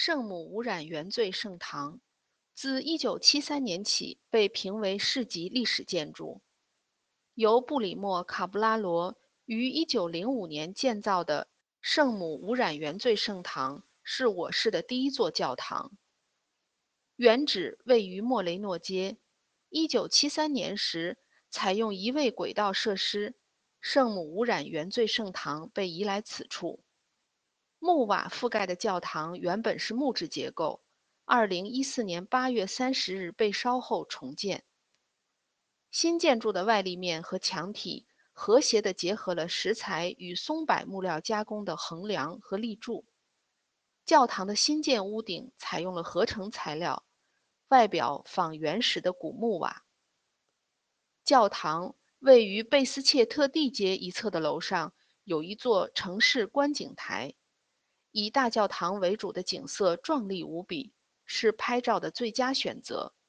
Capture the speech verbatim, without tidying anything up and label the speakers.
Speaker 1: 圣母无染原罪圣堂，自一九七三年起被评为市级历史建筑。由布里莫·卡布拉罗于一九零五年建造的圣母无染原罪圣堂是我市的第一座教堂。原址位于莫雷诺街，一九七三年时采用移位轨道设施，圣母无染原罪圣堂被移来此处。木瓦覆盖的教堂原本是木质结构，二零一四年八月三十日被烧后重建。新建筑的外立面和墙体和谐地结合了石材与松柏木料加工的横梁和立柱。教堂的新建屋顶采用了合成材料，外表仿原始的古木瓦。教堂位于贝斯切特地街一侧的楼上，有一座城市观景台，以大教堂为主的景色壮丽无比，是拍照的最佳选择。